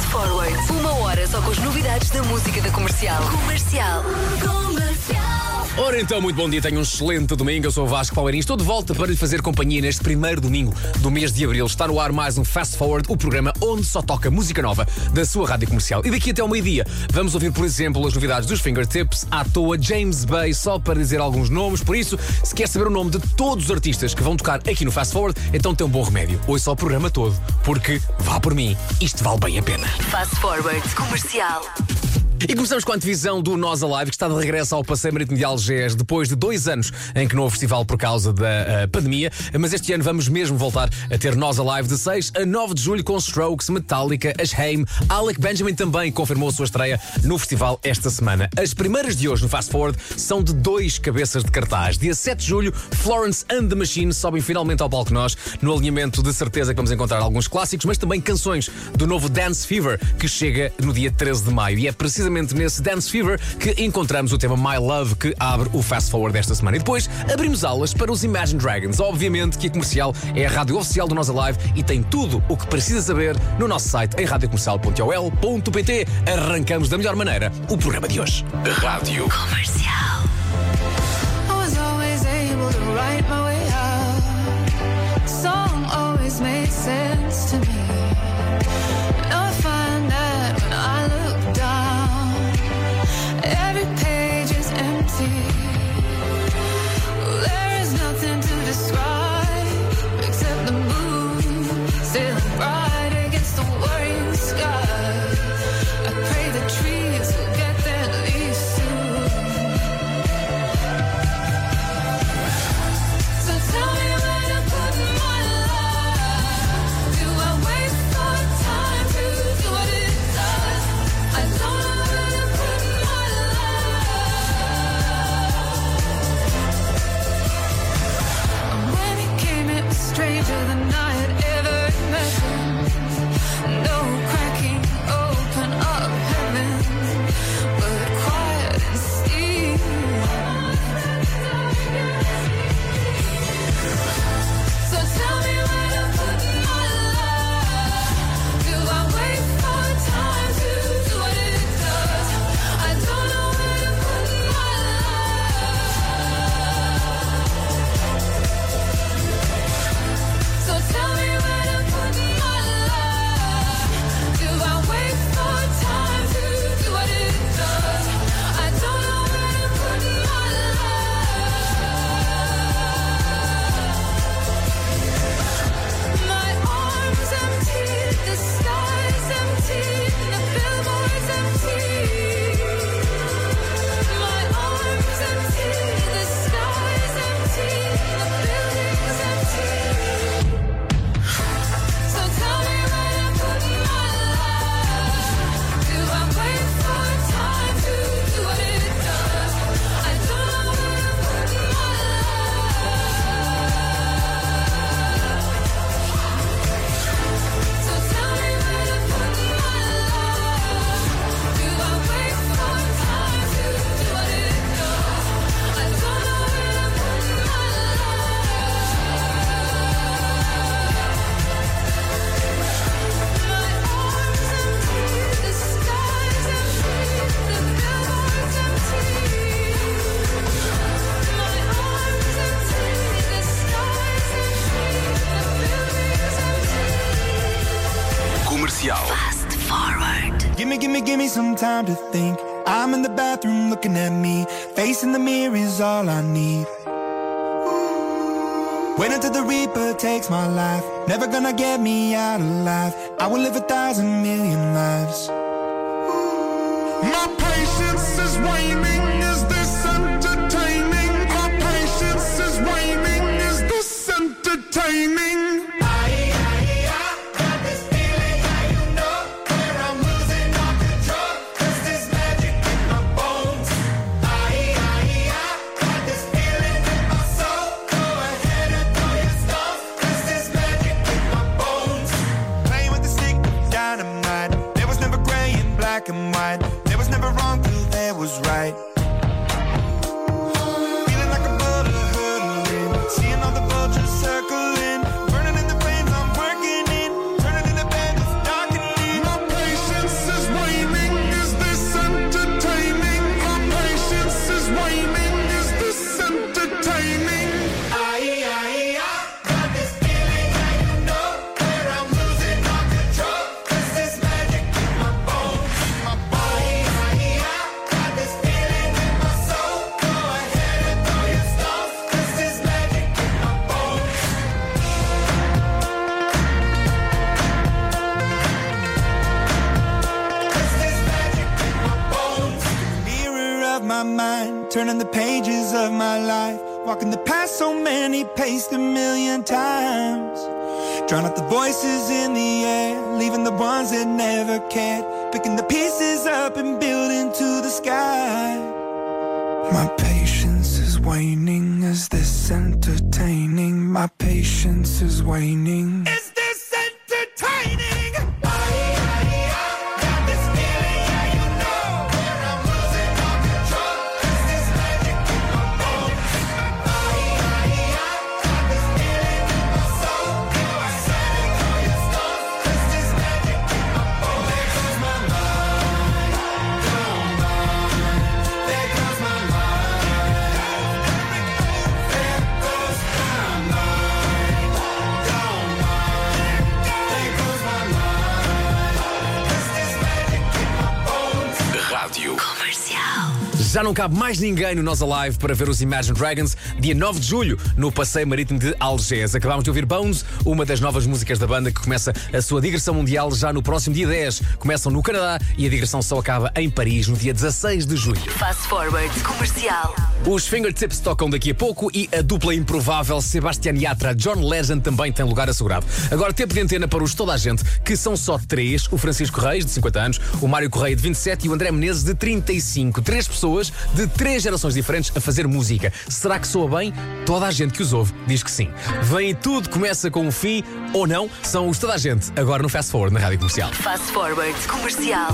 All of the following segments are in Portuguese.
Forward. Uma hora só com as novidades da música da Comercial. Comercial. Ora então, muito bom dia, tenho um excelente domingo. Eu sou o Vasco Palmeirinho, estou de volta para lhe fazer companhia neste primeiro domingo do mês de Abril. Está no ar mais um Fast Forward, o programa onde só toca música nova da sua rádio comercial. E daqui até ao meio-dia vamos ouvir, por exemplo, as novidades dos Fingertips, à toa, James Bay, só para dizer alguns nomes. Por isso, se quer saber o nome de todos os artistas que vão tocar aqui no Fast Forward, então tem um bom remédio. Ouça o programa todo, porque, vá por mim, isto vale bem a pena. Fast Forward. Comercial. E começamos com a antevisão do Nós Alive, que está de regresso ao Passeio Marítimo de Algés depois de 2 anos em que não houve festival por causa da pandemia. Mas este ano vamos mesmo voltar a ter Nós Alive de 6 a 9 de julho com Strokes, Metallica, as Haim. Alec Benjamin também confirmou a sua estreia no festival esta semana. As primeiras de hoje no Fast Forward são de 2 cabeças de cartaz. Dia 7 de julho, Florence and the Machine sobem finalmente ao palco nós. No alinhamento, de certeza que vamos encontrar alguns clássicos, mas também canções do novo Dance Fever, que chega no dia 13 de maio. E é precisamente nesse Dance Fever que encontramos o tema My Love, que abre o Fast Forward desta semana. E depois abrimos aulas para os Imagine Dragons. Obviamente que a Comercial é a rádio oficial do Nós Alive e tem tudo o que precisa saber no nosso site em radiocomercial.ol.pt. Arrancamos da melhor maneira o programa de hoje. Rádio Comercial. I was always able to write my way out. Song always made sense to me. Now I find that when I look down, every page is empty. There is nothing to describe except the moon sailing bright against the worrying sky. I pray the trees will get their leaves soon. So tell me where to put my love. Do I wait for time to do what it does? I don't know where to put my love. And when it came, it was stranger than I had ever imagined. No cracking open up heaven, but quiet and still. So tell me where to put my love. Do I wait for time to do what it does? I don't know where to put my love. So tell me where to put my love. Do I wait for time to do what it does? I don't know where to put my love. My arms empty, the sky's empty, the billboard's empty. My arms empty, the sky's empty, the building's empty. So tell me where to put my love. Do I wait for time to do what it does? I don't know where to put my love. So tell me where to put my love. Do I wait for time to do what it does? I don't know where to put my love. My arms empty, the sky's empty, the billboard's empty. My arms empty, the sky's empty, the building's empty. Comercial. Fast Forward. Give me some time to think. I'm in the bathroom looking at me. Facing the mirror is all I need. Wait until the Reaper takes my life. Never gonna get me out alive. I will live 1,000 million lives. My patience is waning. Is this entertaining? My patience is waning. Is this entertaining? Black and white. There was never wrong till there was right. Feeling like a bullet hurtling, seeing all the vultures circling. turning the pages of my life, walking the path so many paced a million times. Drown out the voices in the air, leaving the ones that never cared, picking the pieces up and building to the sky. My patience is waning. Is this entertaining? My patience is waning. Is this entertaining? Já não cabe mais ninguém no Nós Alive para ver os Imagine Dragons, dia 9 de julho, no Passeio Marítimo de Algés. Acabámos de ouvir Bones, uma das novas músicas da banda que começa a sua digressão mundial já no próximo dia 10. Começam no Canadá e a digressão só acaba em Paris, no dia 16 de julho. Fast Forward Comercial. Os Fingertips tocam daqui a pouco e a dupla improvável Sebastián Yatra, John Legend também tem lugar assegurado. Agora tempo de antena para os Toda a Gente, que são só 3, o Francisco Reis, de 50 anos, o Mário Correia, de 27 e o André Menezes, de 35. 3 pessoas de 3 gerações diferentes a fazer música. Será que soa bem? Toda a gente que os ouve diz que sim. Vem tudo, começa com um fim ou não? São os Toda a Gente, agora no Fast Forward, na Rádio Comercial. Fast Forward Comercial.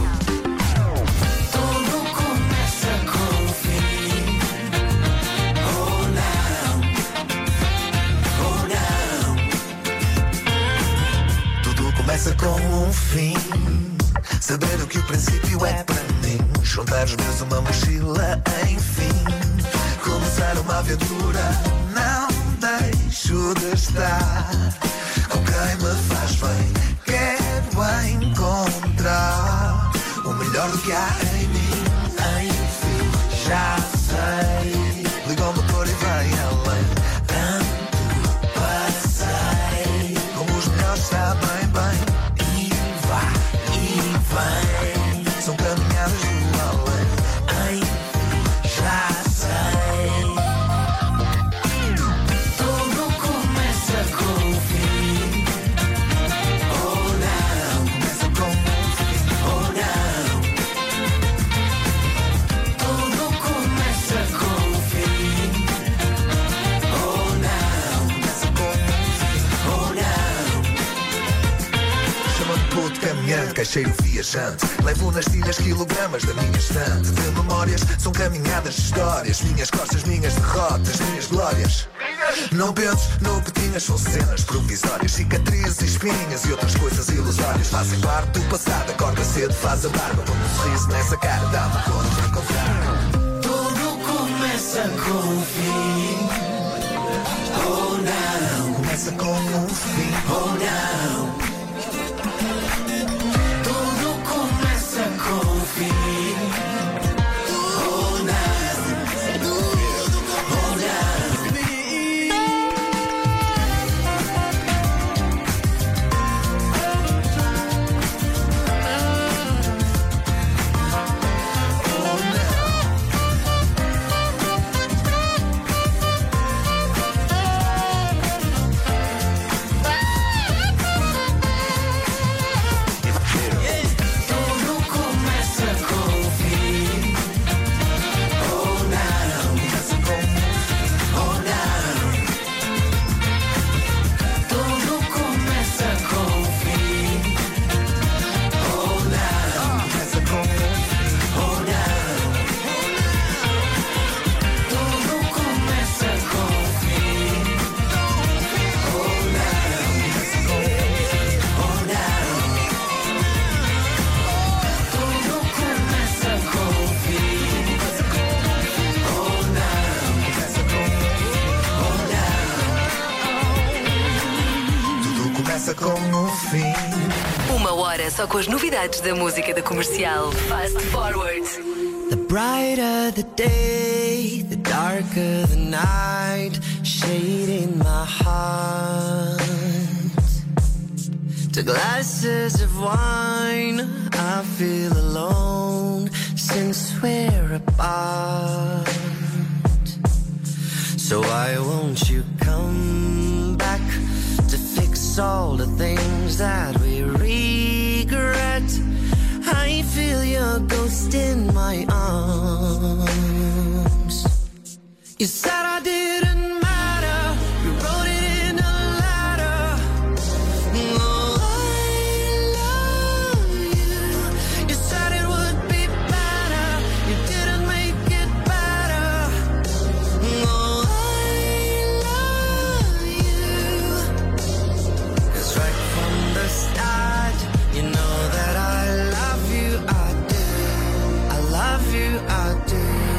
Começa com um fim. Saber o que o princípio é para mim. Juntar os meus uma mochila, enfim. Começar uma aventura. Não deixo de estar com quem me faz bem. Quero encontrar o melhor do que há em mim. Enfim, já sei. Liga o motor e vai além. Tanto passei. Como os melhores sabem bem. Vem, são caminhadas do além. Enfim, já sei. Tudo começa com um fim. Ou não, começa com um fim. Ou não. Tudo começa com um fim. Ou não, começa com um fim. Ou não. Chama-me puto caminhante, caixeiro viajante. Levo nas tilhas quilogramas da minha estante de memórias, são caminhadas de histórias. Minhas costas, minhas derrotas, minhas glórias. Não penses no que tinhas, são cenas provisórias. Cicatrizes e espinhas e outras coisas ilusórias. Fazem parte do passado, acorda cedo, faz a barba. Põe um sorriso nessa cara, dá-me conta de encontrar. Tudo começa com um fim. Ou não, começa com um fim. Ou não. Uma hora só com as novidades da música da Comercial. Fast Forward. The brighter the day, the darker the night, shading my heart to glasses of wine. I feel alone since we're apart. So why won't you come back to fix all the things that we regret? I feel your ghost in my arms. You said I didn't matter, you wrote it in a letter. Oh, I love you. You said it would be better, you didn't make it better. Oh, I love you. 'Cause right from the start, you know that I love you, I do. I love you, I do.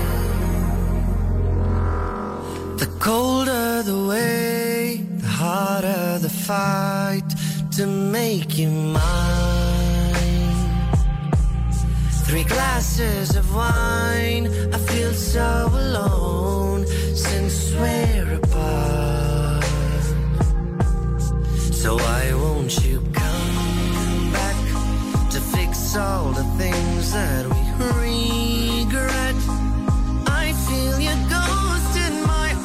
The colder the way, the harder the fight to make you mine. 3 glasses of wine, I feel so alone since we're apart. So why won't you come back to fix all the things that we regret? I feel your ghost in my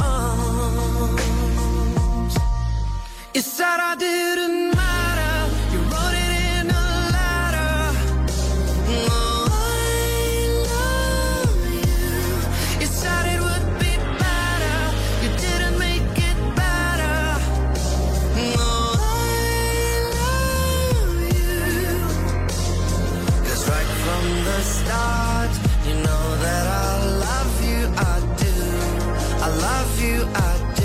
arms. You said I didn't matter, you wrote it in a letter. Oh, I love you. You said it would be better, you didn't make it better. Oh, I love you. 'Cause right from the start, you know that I love you, I do. I love you, I do.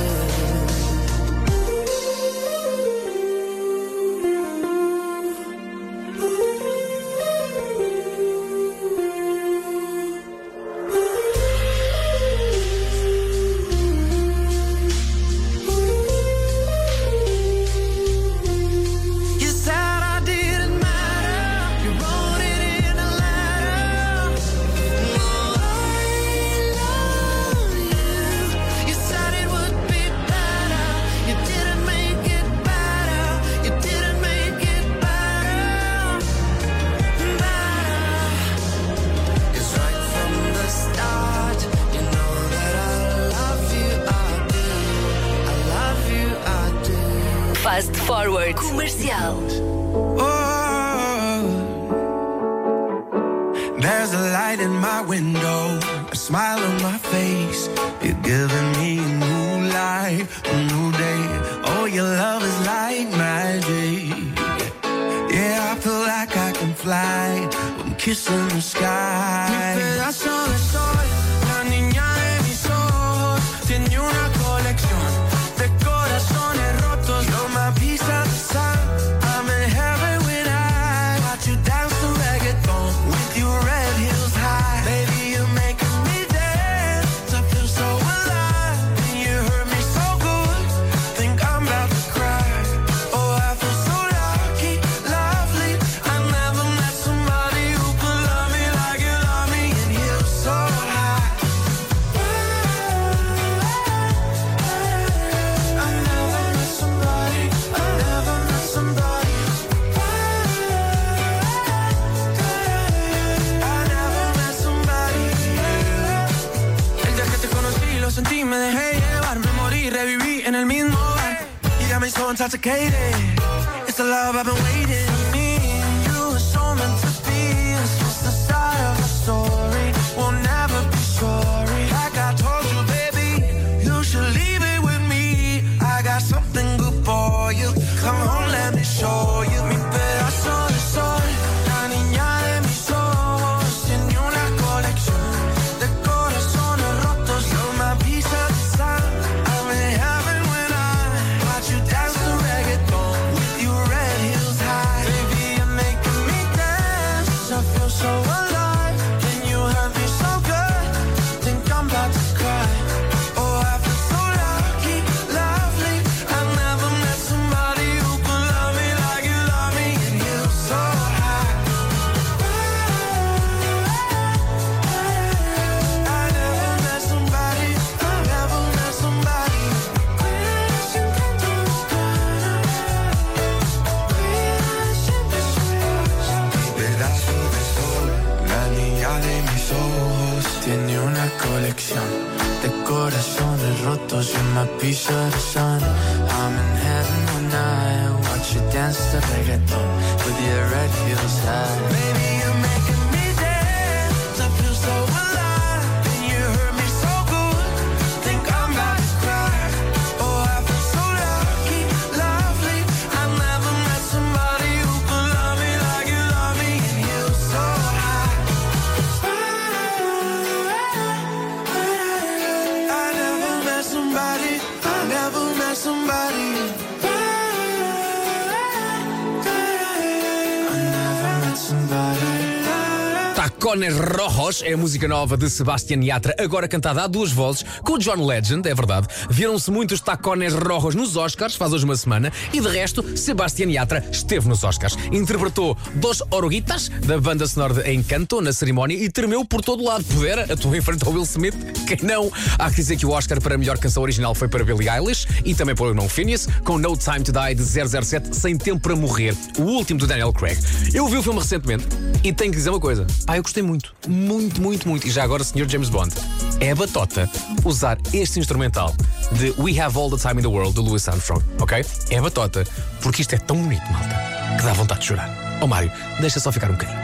You said I didn't matter, you wrote it in a letter. Oh, I love you. You said it would be better, you didn't make it better. You didn't make it better. Better. 'Cause right from the start, you know that I love you, I do. I love you, I do. Fast Forward. Comercial. Oh, there's a light in my window, a smile on my face. You're giving me a new life, a new day. Oh, your love is like magic. Yeah, I feel like I can fly. I'm kissing the sky. Mi pedazo de sol, la niña de mis ojos, tiene una colección de corazones rotos. You're my piece of the sun. I'm in heaven when I watch you dance to reggaeton with your red heels high. Baby, you're making me dance. I feel so alive. And you hurt me so good. Think I'm about to cry. Oh, I feel so lucky, lovely. I never met somebody who could love me like you love me. And you're so high. I never met somebody. I never met somebody. I never met somebody. El día que te conocí lo sentí, me dejé llevar, me morí, reviví en el mismo bar. You got me so intoxicated. It's the love I've been waiting. Me and you are so meant to be. It's just the start of the story. We'll never be sorry. Like I told you, baby, you should leave it with me. I got something good for you. Come on, let me show you. Mi pedazo de sol, la niña de mis ojos, tiene una colección de corazones rotos. You're my piece of the sun. I'm in heaven when I watch you dance to reggaeton with your red heels high. Baby, you're making me dance. I feel so alive. Can you hurt me so good? Think I'm about to cry. Oh, I feel so lucky, lovely. I never met somebody who could love me like you love me. And you're so high. I never met somebody. I never met somebody. Pedazo de sol, la niña de mis ojos, tiene una colección de corazones rotos in my piece of the sun. I'm in heaven when I watch you dance to reggaeton with your red heels high. Baby, you're making me dance. I feel so alive. And you hurt me so good. Think I'm about to cry. Oh, I feel so lucky, lovely. I've never met somebody who could love me like you love me, and you so high. I never met somebody. Tacones Rojos é a música nova de Sebastián Yatra, agora cantada a duas vozes com o John Legend, é verdade. Viram-se muitos Tacones Rojos nos Oscars, faz hoje uma semana, e de resto, Sebastián Yatra esteve nos Oscars. Interpretou Dos Oruguitas, da banda sonora de Encanto, na cerimónia, e tremeu por todo lado. Pudera, atuou em frente ao Will Smith, quem não? Há que dizer que o Oscar para a melhor canção original foi para Billie Eilish, e também para o No Phineas, com No Time to Die de 007, Sem Tempo para Morrer, o último do Daniel Craig. Eu vi o filme recentemente, e tenho que dizer uma coisa. Eu gostei muito. E já agora, Sr. James Bond, é batota usar este instrumental de We Have All the Time in the World, de Louis Armstrong, ok? É batota, porque isto é tão bonito, malta, que dá vontade de chorar. Mário, deixa só ficar um bocadinho.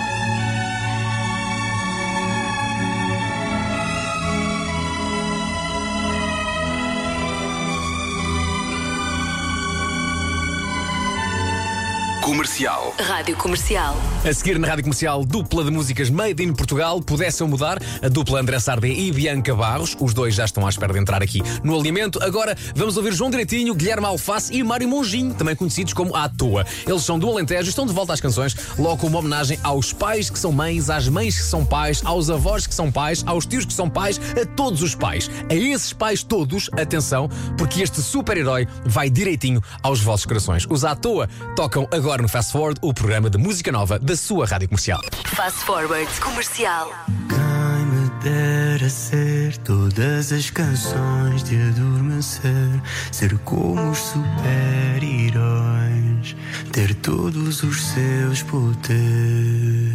Comercial. Rádio Comercial. A seguir na Rádio Comercial, dupla de músicas made in Portugal. Pudesse eu mudar, a dupla André Sardé e Bianca Barros. Os dois já estão à espera de entrar aqui no Alimento. Agora vamos ouvir João Direitinho, Guilherme Alface e Mário Monjinho, também conhecidos como À Toa. Eles são do Alentejo e estão de volta às canções, logo com uma homenagem aos pais que são mães, às mães que são pais, aos avós que são pais, aos tios que são pais, a todos os pais. A esses pais todos, atenção, porque este super-herói vai direitinho aos vossos corações. Os À Toa tocam agora no Fast Forward, o programa de música nova da sua Rádio Comercial. Fast Forward Comercial. Quem me dera ser todas as canções de adormecer, ser como os super-heróis, ter todos os seus poderes.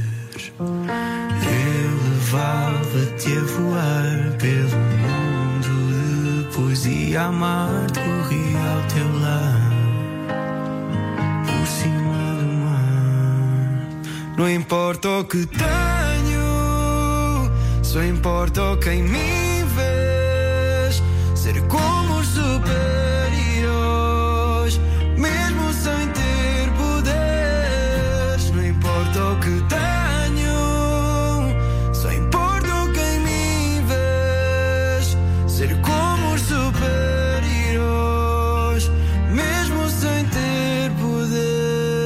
Eu levava-te a voar pelo mundo de poesia, amar, corria ao teu lado. Por cima do mar, não importa o que tenho, só importa quem me vês. Ser como os super-heróis, mesmo sem ter poderes. Não importa o que tenho, só importa quem me vês. Ser como os super-heróis, mesmo sem ter poderes.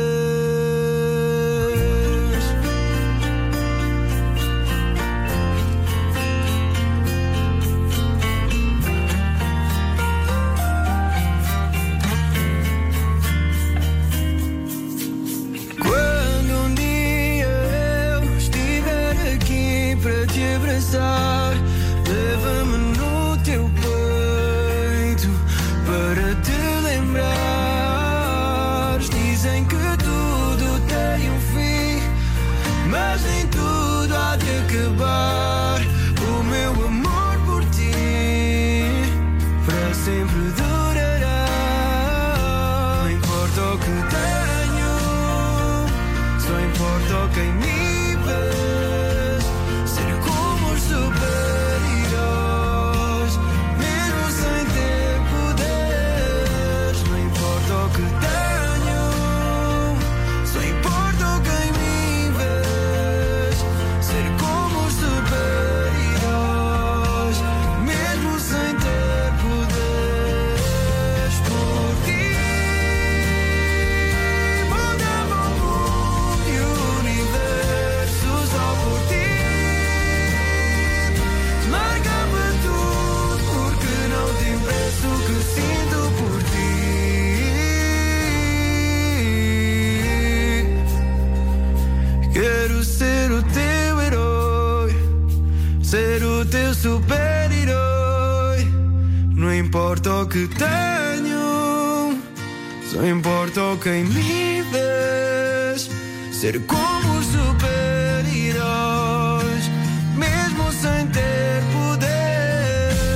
Quando um dia eu estiver aqui para te abraçar, leva-me no teu peito para te lembrares. Dizem que tudo tem um fim, mas nem tudo há de acabar. O meu amor por ti para sempre durará. Não importa o que tenho, só importa quem me vês. Ser como os super-heróis, mesmo sem ter poderes. Não importa o que tenho, só importa quem me vês. Ser como os super-heróis, mesmo sem ter poderes. Por ti mudava o mundo e o universo. Só por ti marcava tudo, porque não tem preço o que sinto por ti. Quero ser o teu herói, ser o teu super-herói. Não importa o que tenho, só importa quem me vês. Ser como os super-heróis, mesmo sem ter poderes.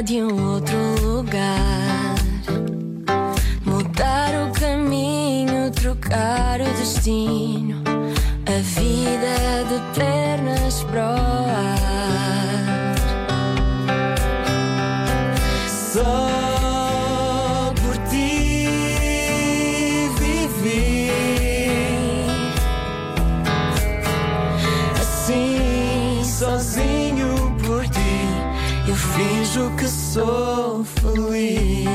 de um outro lugar. Mudar o caminho, trocar o destino. A vida de pernas pro ar. Só por ti vivi. Assim, sozinho por ti, eu finjo que sou feliz.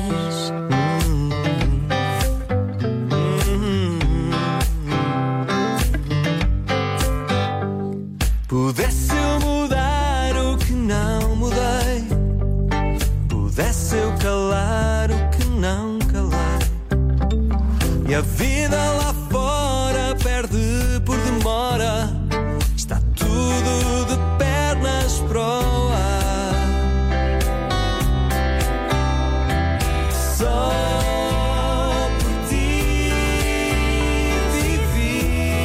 Pudesse eu mudar o que não mudei, pudesse eu calar o que não calei, e a vida lá fora perde por demora. Está tudo de pernas pro ar. Só por ti vivi.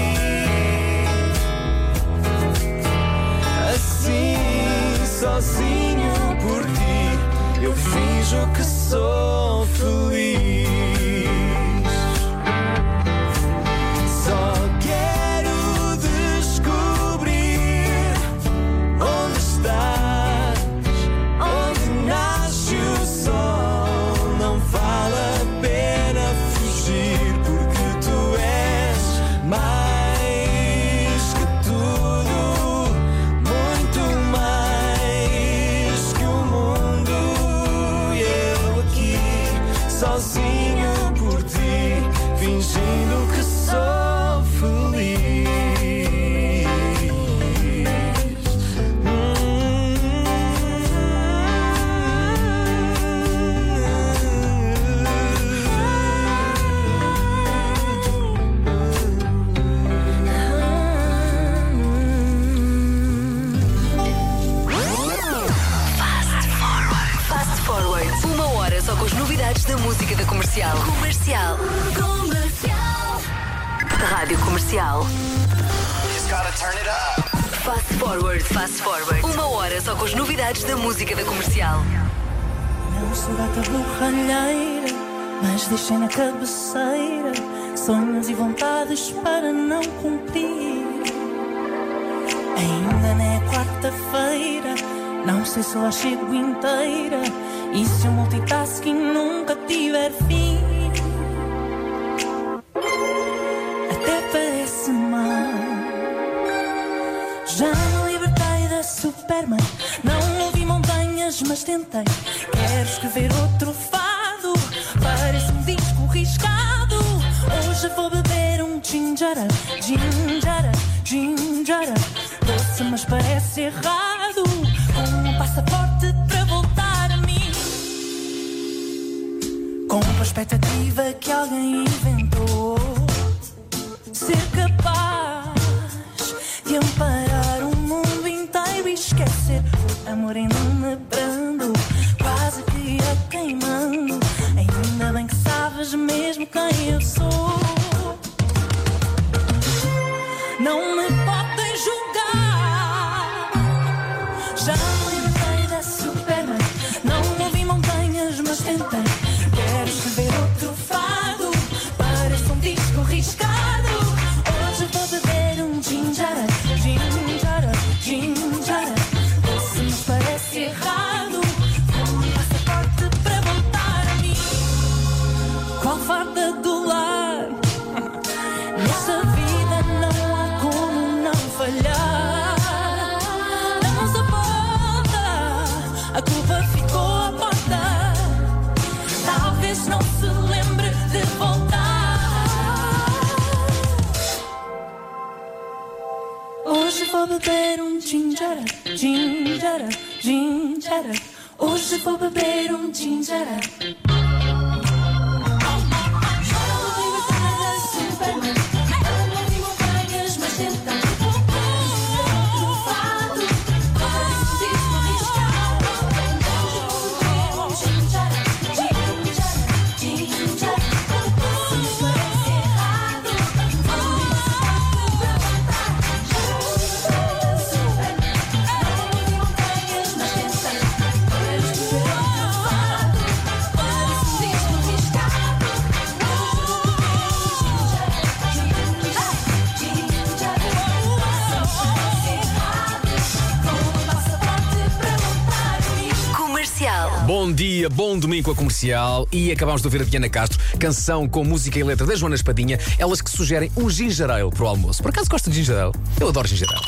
Assim, sozinho por ti, eu finjo que sou feliz. Só quero descobrir onde estás, onde nasce o sol. Não vale a pena fugir, porque tu és mais que tudo, muito mais que o mundo. E eu aqui, sozinho por ti, fingindo que sou feliz. Fast Forward. 1 hora só com as novidades da música da Comercial. Comercial. Rádio Comercial. Fast Forward. Fast Forward. 1 hora só com as novidades da música da Comercial. Não sou gata borralheira, mas deixei na cabeceira sonhos e vontades para não cumprir. Ainda não é quarta-feira, não sei se lá chego inteira, e se o multitasking nunca tiver fim. Até parece mal. Já me libertei da Superman, não ouvi montanhas, mas tentei. Quero escrever outro fado, parece um disco riscado. Hoje vou beber um ginjara, ginjara, ginjara. Doce, mas parece errado, com um passaporte para voltar a mim. Com a expectativa que alguém inventou, ser capaz de amparar o mundo inteiro e esquecer o amor ainda me brando, quase que ia queimando. Ainda bem que sabes mesmo quem eu sou. Não me podem julgar. Já me libertei da Superman, não ouvi montanhas, mas tentei. Quero escrever outro fado, parece um disco riscado. Hoje vou beber um ginjara, ginjara, ginjara. Doce, mas parece errado, com um passaporte para voltar a mim. Qual farda do lar? Nessa vida não há como não falhar. Damos a volta, a culpa ficou à porta. Talvez não se lembre de voltar. Hoje vou beber um ginjara, ginjara, ginjara. Hoje vou beber um ginjara. Bom dia, bom domingo com a Comercial. E acabamos de ouvir a Diana Castro, canção com música e letra da Joana Espadinha. Elas que sugerem um ginger ale para o almoço. Por acaso gosta de ginger ale? Eu adoro ginger ale.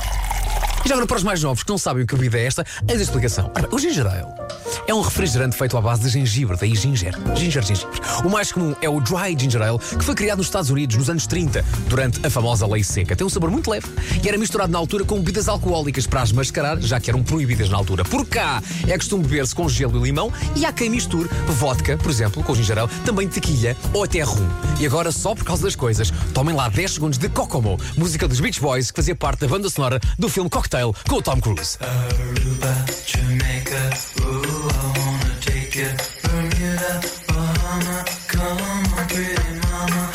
E já agora para os mais novos que não sabem o que bebida é esta, eis a explicação. Ora, o ginger ale é um refrigerante feito à base de gengibre, daí ginger. Gengibre. O mais comum é o dry ginger ale, que foi criado nos Estados Unidos nos anos 30, durante a famosa lei seca. Tem um sabor muito leve e era misturado na altura com bebidas alcoólicas para as mascarar, já que eram proibidas na altura. Por cá é costume beber-se com gelo e limão e há quem misture vodka, por exemplo, com ginger ale, também tequilha ou até rum. E agora, só por causa das coisas, tomem lá 10 segundos de Kokomo, música dos Beach Boys, que fazia parte da banda sonora do filme Cocktail com o Tom Cruise. Aruba, Jamaica, ooh, I wanna take you. Bermuda, Bahama, come on, pretty mama.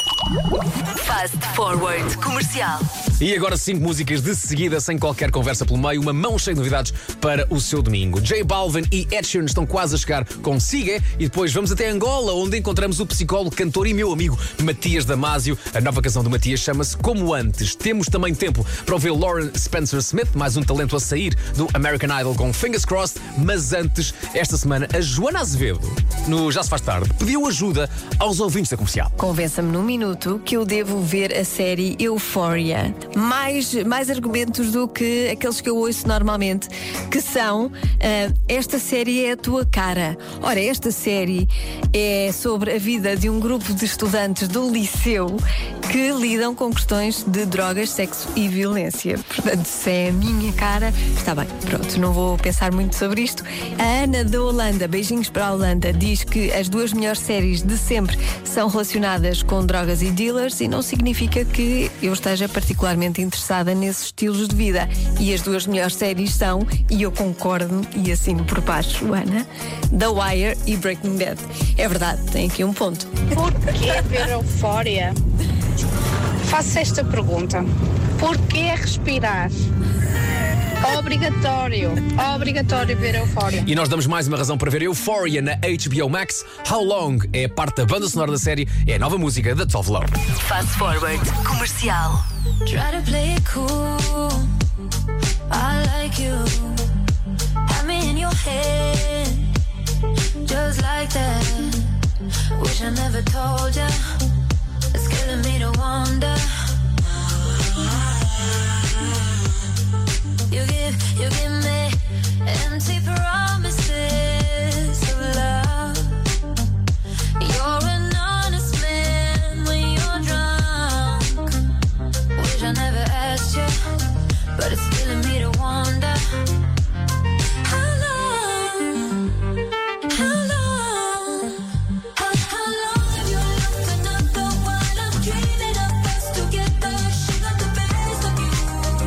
Fast Forward Comercial. E agora 5 músicas de seguida, sem qualquer conversa pelo meio, uma mão cheia de novidades para o seu domingo. J Balvin e Ed Sheeran estão quase a chegar com Sigue e depois vamos até Angola, onde encontramos o psicólogo, cantor e meu amigo Matias Damasio. A nova canção do Matias chama-se Como Antes. Temos também tempo para ouvir Lauren Spencer Smith, mais um talento a sair do American Idol com Fingers Crossed, mas antes, esta semana, a Joana Azevedo, no Já Se Faz Tarde, pediu ajuda aos ouvintes da Comercial. Convença-me num minuto que eu devo ver a série Euphoria. Mais argumentos do que aqueles que eu ouço normalmente, que são esta série é a tua cara. Ora, esta série é sobre a vida de um grupo de estudantes do liceu que lidam com questões de drogas, sexo e violência. Portanto, se é a minha cara, está bem, pronto, não vou pensar muito sobre isto. A Ana da Holanda, beijinhos para a Holanda, diz que as 2 melhores séries de sempre são relacionadas com drogas e dealers e não significa que eu esteja particularmente interessada nesses estilos de vida. E as 2 melhores séries são, e eu concordo e assino por baixo, Ana, The Wire e Breaking Bad. É verdade, tem aqui um ponto. Porquê ver Eufória? Faço esta pergunta. Porquê respirar? Obrigatório ver Euphoria. E nós damos mais uma razão para ver Euphoria na HBO Max. How Long é parte da banda sonora da série, é a nova música da Tove Lo. Fast Forward Comercial. Try to play it cool. I like you. Have me in your head. Just like that. Wish I never told ya. It's killing me to wonder. You give me empty promises of love. You're an honest man when you're drunk. Wish I never asked you, but it's killing me to wonder. How long have you loved another while I'm dreaming of us together? She got the best of you.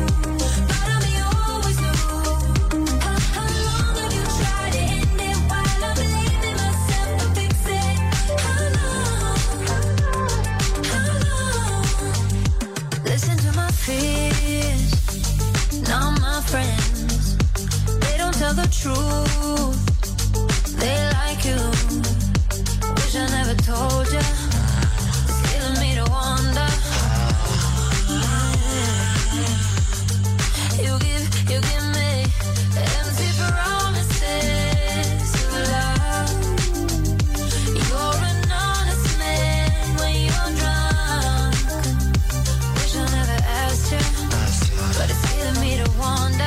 Friends, they don't tell the truth. They like you. Wish I never told you. It's killing me to wonder. You give me empty promises of love. You're an honest man when you're drunk. Wish I never asked you, but it's killing me to wonder.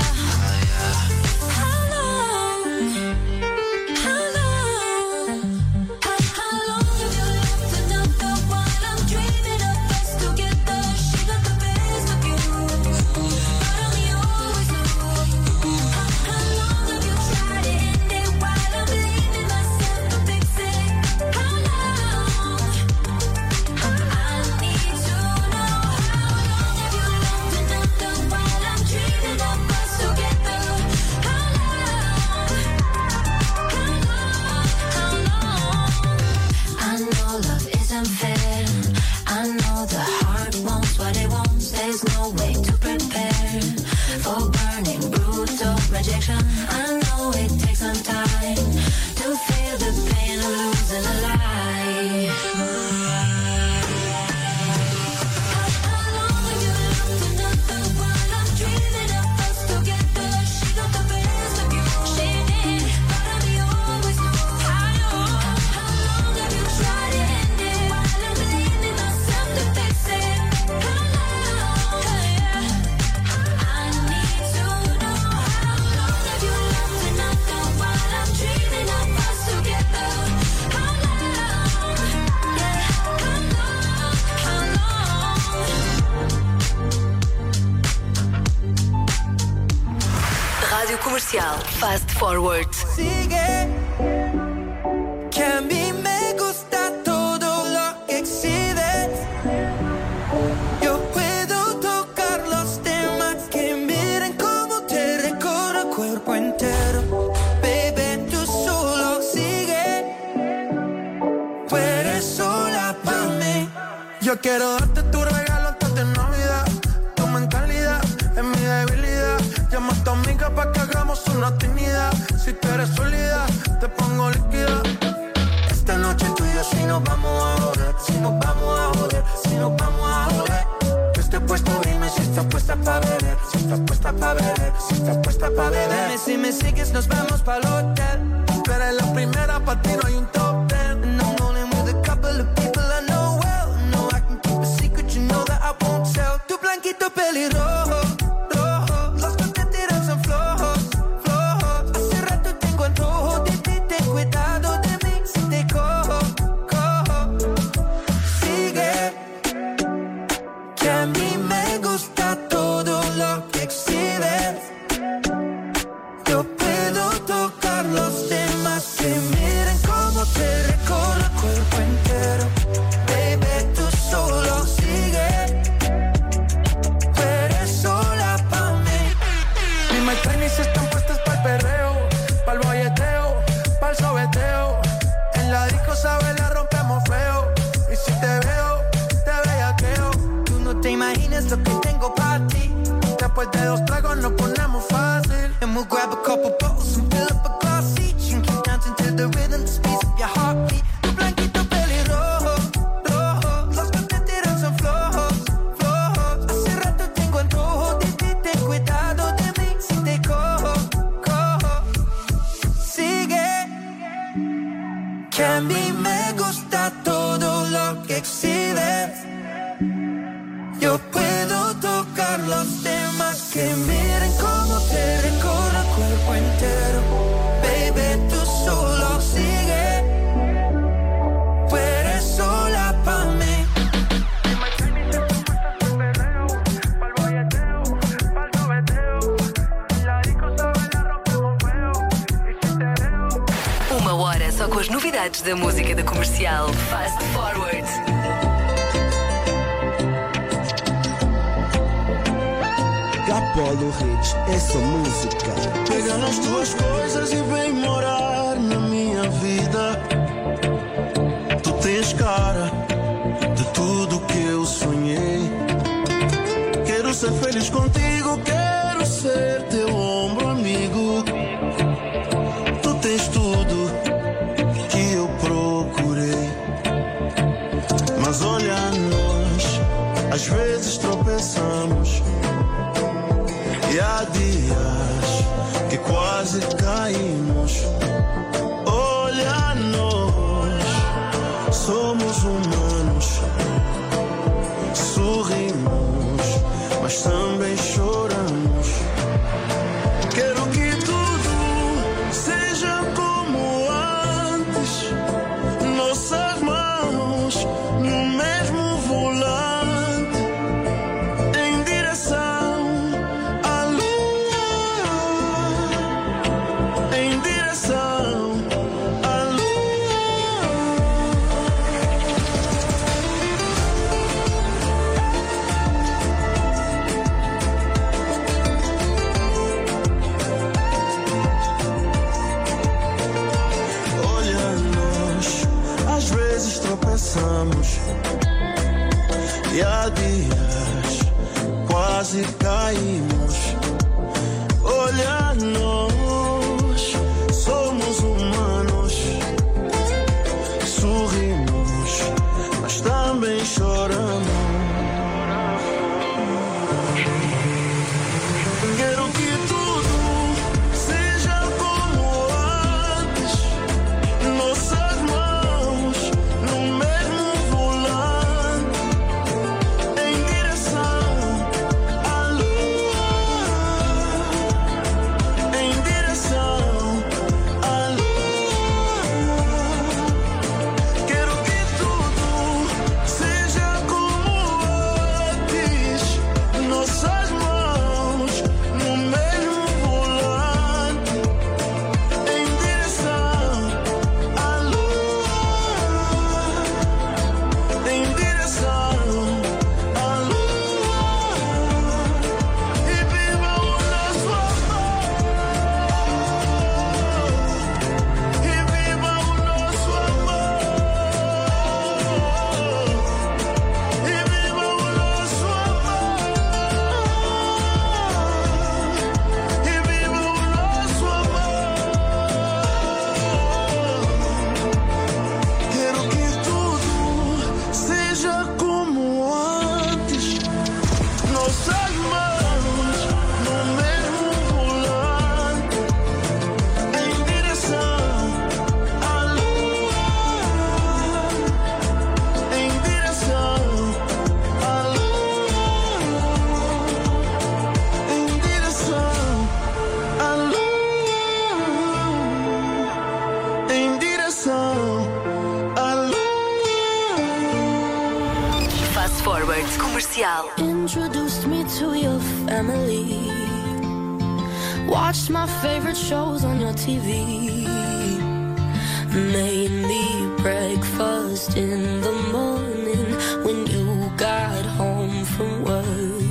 Comercial. Fast Forward. Sigue, que a mí me gusta todo lo que exhibes. Yo puedo tocar los temas que miren cómo te recorre el cuerpo entero. Baby, tú solo sigue, tú eres sola para mí. Yo quiero darte tu regalo antes de Navidad. Tu mentalidad es mi debilidad. Llama a tu amiga pa' que hagamos una actividad. Si tú eres sólida, te pongo líquida. Esta noche tú y yo si nos vamos a joder. Si nos vamos a joder, si nos vamos a joder. Yo estoy puesto, dime si estás puesta pa' beber. Si estás puesta pa' beber, si estás puesta pa' beber. Dime si me sigues, nos vamos pa'l hotel. Tú eres la primera, pa' ti no hay un top ten. And I'm rolling with a couple of people I know well. No, I can keep a secret, you know that I won't tell. Tu blanquito pelirrojo, rojo. Los que te tiran son flojos, flojos. Hace rato tengo antojo de ti, ten cuidado de mí si te cojo, cojo. Sigue, que a mí me gusta todo lo que exhibes. Yo puedo tocar los temas que miren cómo te recorre el cuerpo entero. Baby, tú solo sigue, tú eres sola pa' mí. Mis tenis están puestas pa'l perreo, pa'l boyeteo, pa'l sobeteo. En la disco, sabes, la rompemos feo. Y si te veo, te bellaqueo. Tú no te imaginas lo que tengo pa' ti. Después de 2 tragos nos ponemos fácil. And we'll grab a couple bottles and fill up a glass each. And keep dancing to the rhythm, the speed of your heartbeat. Tu blanquito pelirrojo, rojo. Los que te tiran son flojos, flojos. Hace rato tengo antojo de ti, ten cuidado de mí si te cojo, cojo. Sigue, que a mí me gusta todo lo que exhibes. Yo puedo tocar los temas que miren cómo te recorre el cuerpo entero. Baby, tú solo sigue, tú eres sola pa' mí. Uma hora só com as novidades da música da Comercial. Fast Forward. Apollo Hits, essa música. Pega nas tuas coisas e vem morar na minha vida. Tu tens cara de tudo que eu sonhei. Quero ser feliz contigo, quero ser teu ombro amigo. Tu tens tudo que eu procurei. Mas olha nós, às vezes tropeçamos. E há dias que quase caímos. Olha nós, somos humanos. Sorrimos, mas também choramos. Quero que tudo seja como antes. Nossas mãos no mesmo volante, em direção e há dias quase caímos. Olha nós, somos humanos. Sorrimos, mas também choramos. Quero que tudo seja como antes. Nossas mãos no mesmo volante, em direção à lua, em Comercial. Introduced me to your family. Watched my favorite shows on your TV. Made me breakfast in the morning when you got home from work.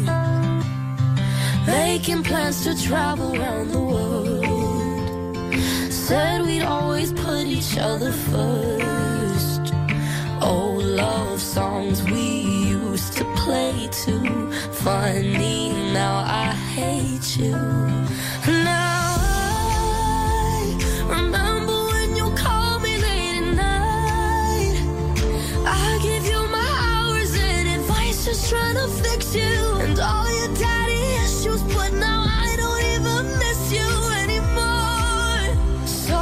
Making plans to travel around the world. Said we'd always put each other first. Old love songs we used to play too. Funny, now I hate you. Now I remember when you called me late at night. I give you my hours and advice, just trying to fix you. And all your daddy issues, but now I don't even miss you anymore. So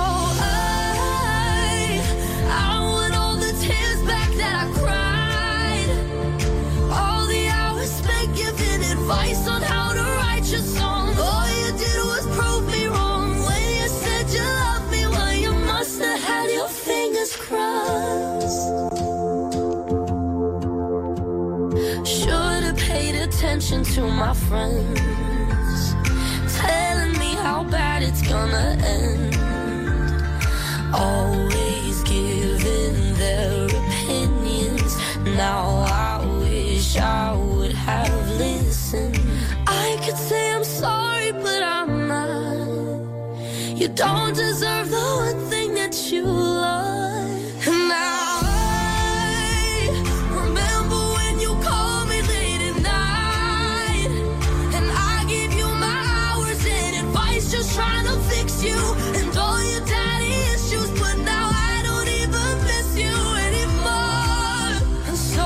I want all the tears back that I cried. All the hours spent giving advice on how to write your song. All you did was prove me wrong when you said you loved me. Well, you must have had your fingers crossed. Should have paid attention to my friends, telling me how bad it's gonna end. Always giving their opinions. Now I wish I would have listened. I could say I'm sorry, but I'm not. You don't deserve the one thing that you love. And now I remember when you called me late at night. And I gave you my hours and advice, just trying to fix you. And all your daddy issues, but now I don't even miss you anymore. And so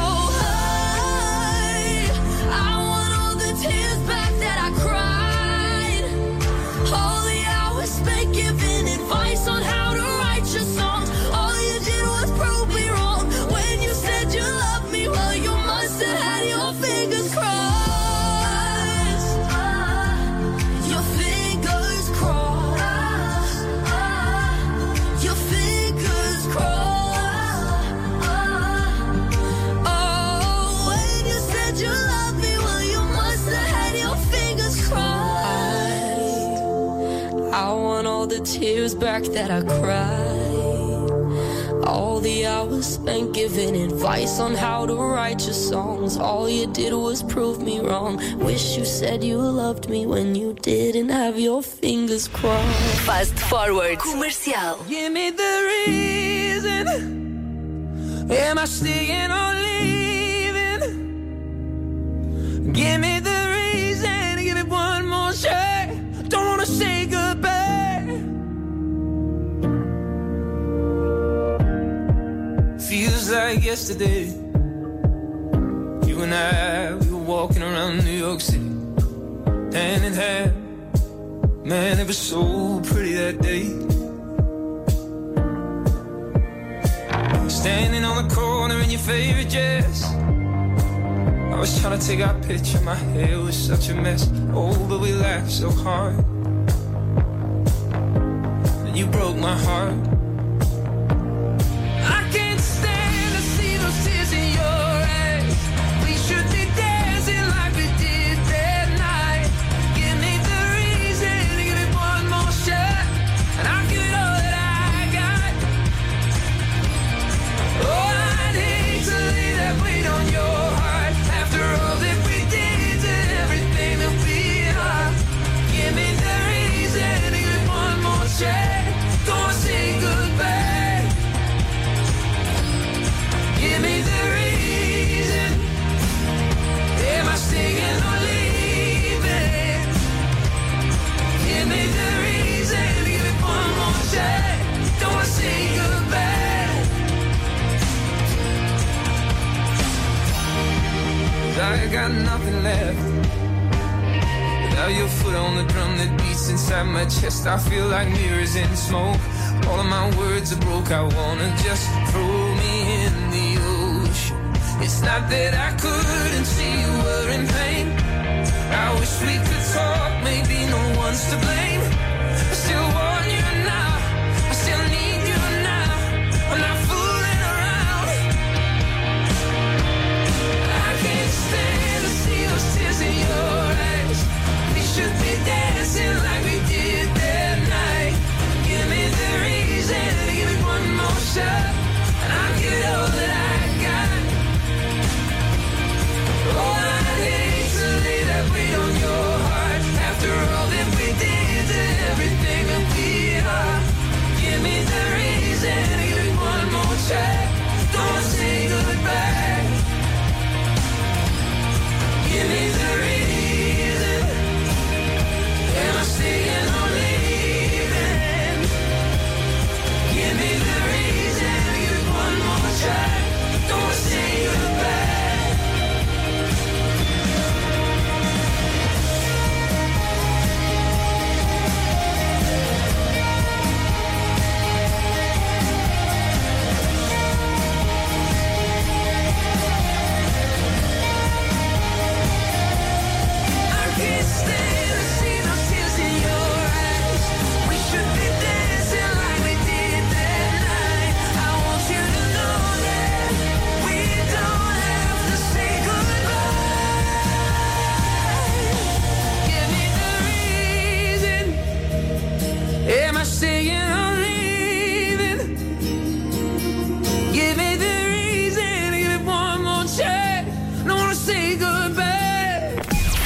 I want all the tears back that I cried. All the hours spent giving advice on how to write your songs. All you did was prove me wrong when you said you loved me. Well, you must have had your fingers crossed. Your fingers crossed. Your fingers crossed. Oh, when you said you loved me, well, you must have had your fingers crossed. I want all the tears back that I cried. All the hours spent giving advice on how to write your songs. All you did was prove me wrong. Wish you said you loved me when you didn't have your fingers crossed. Fast Forward. Comercial. Give me the reason. Am I staying or leaving? Give me the reason. Give it one more shot. Don't wanna say goodbye. Feels like yesterday. You and I, we were walking around New York City, hand in hand. Man, it was so pretty that day. Standing on the corner in your favorite dress. I was trying to take our picture, my hair was such a mess. Oh, but we laughed so hard. And you broke my heart. I can't stand to see those tears in your eyes. We should be dancing like we did that night. Give me the reason, give it one more shot, and I'll give it all that I got. Oh, I'd hate to leave that weight on your heart. After all that we did and everything that we are. Give me the reason, give it one more shot. Don't say goodbye. Give me the reason. Am I staying or leaving? Give me the reason. Give it one more shot. Don't wanna say goodbye. 'Cause I got nothing left. Without your foot on the drum that beats inside my chest, I feel like mirrors in smoke. All of my words are broke. I wanna just throw me in the ocean. It's not that I couldn't see you were in pain. I wish we could talk, maybe no one's to blame. I still want you now, I still need you now. I'm not fooling around. I can't stand to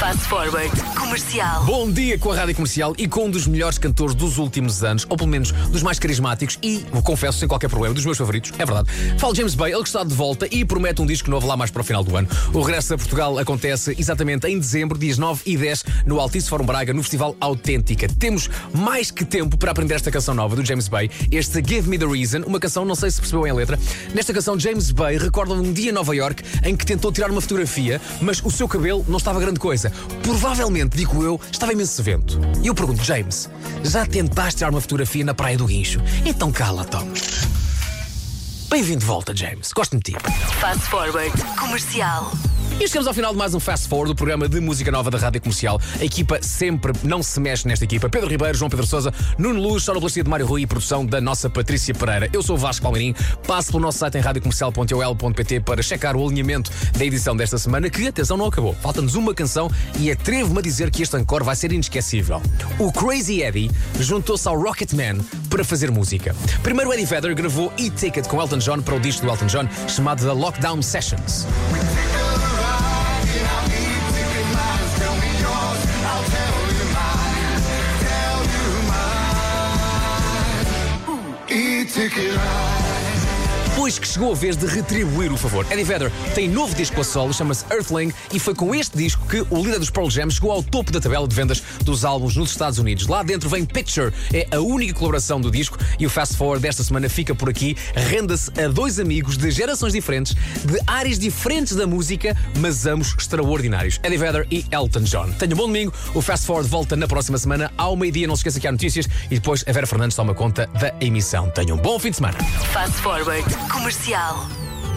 Fast Forward Comercial. Bom dia com a Rádio Comercial e com um dos melhores cantores dos últimos anos, ou pelo menos dos mais carismáticos e, confesso, sem qualquer problema, dos meus favoritos, é verdade. Falo James Bay, ele que está de volta e promete um disco novo lá mais para o final do ano. O regresso a Portugal acontece exatamente em dezembro, dias 9 e 10, no Altice Fórum Braga, no Festival Autêntica. Temos mais que tempo para aprender esta canção nova do James Bay, este Give Me The Reason, uma canção, não sei se percebeu bem a letra. Nesta canção, James Bay recorda um dia em Nova York em que tentou tirar uma fotografia, mas o seu cabelo não estava grande coisa. Provavelmente, digo eu, estava imenso vento. E eu pergunto, James, já tentaste tirar uma fotografia na Praia do Guincho? Então cala-te. Bem-vindo de volta, James. Gosto de ti. Fast Forward Comercial. E chegamos ao final de mais um Fast Forward, o programa de música nova da Rádio Comercial. A equipa sempre não se mexe nesta equipa. Pedro Ribeiro, João Pedro Sousa, Nuno Luz, sonoplastia de Mário Rui e produção da nossa Patrícia Pereira. Eu sou o Vasco Palmeirim. Passe pelo nosso site em radiocomercial.ol.pt para checar o alinhamento da edição desta semana, que, atenção, não acabou. Falta-nos uma canção e atrevo-me a dizer que este encore vai ser inesquecível. O Crazy Eddie juntou-se ao Rocketman para fazer música. Primeiro, Eddie Vedder gravou E-Ticket com Elton John para o disco do Elton John, chamado The Lockdown Sessions. Pois que chegou a vez de retribuir o favor. Eddie Vedder tem novo disco a solo, chama-se Earthling, e foi com este disco que o líder dos Pearl Jam chegou ao topo da tabela de vendas dos álbuns nos Estados Unidos. Lá dentro vem Picture, é a única colaboração do disco, e o Fast Forward desta semana fica por aqui. Renda-se a dois amigos de gerações diferentes, de áreas diferentes da música, mas ambos extraordinários. Eddie Vedder e Elton John. Tenha um bom domingo, o Fast Forward volta na próxima semana, ao meio-dia. Não se esqueça que há notícias e depois a Vera Fernandes toma conta da emissão. Tenham um bom fim de semana. Fast Forward Comercial.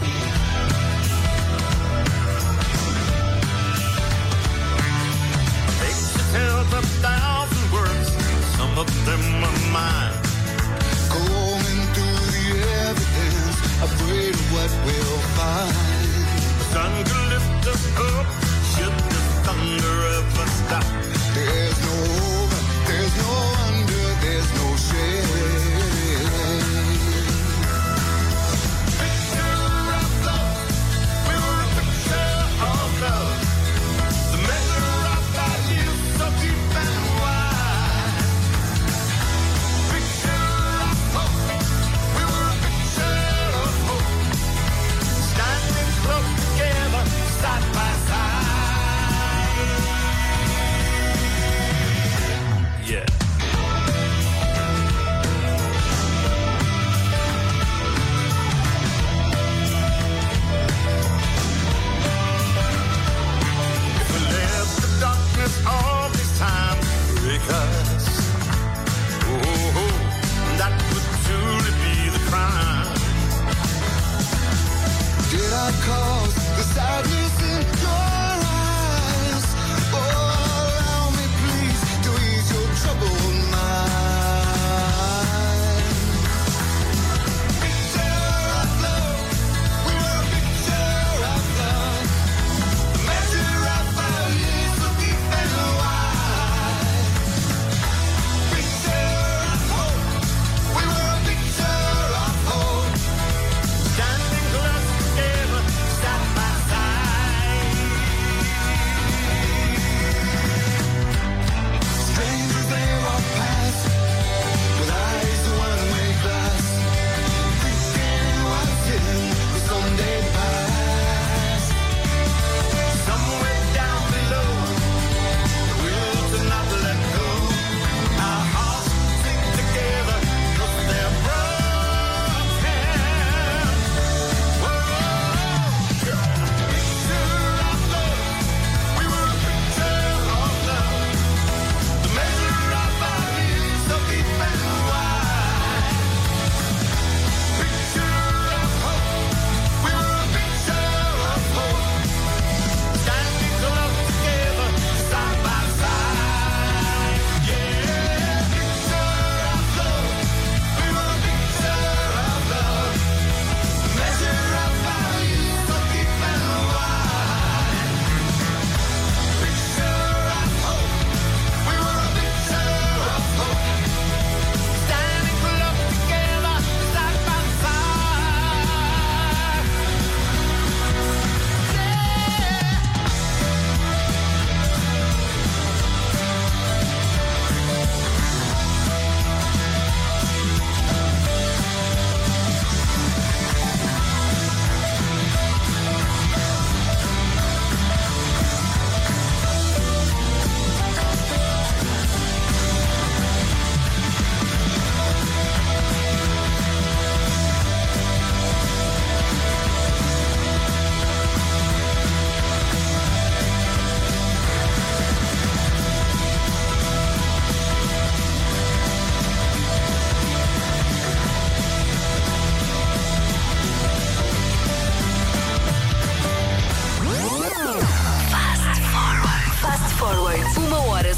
Tell the 1,000 words, some of them are mine. Going through the evidence, afraid of what we'll find. The sun can lift us up, should the thunder ever stop. There's no over, there's no under, there's no shade.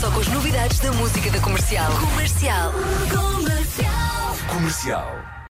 só com as novidades da música da Comercial. Comercial. Comercial.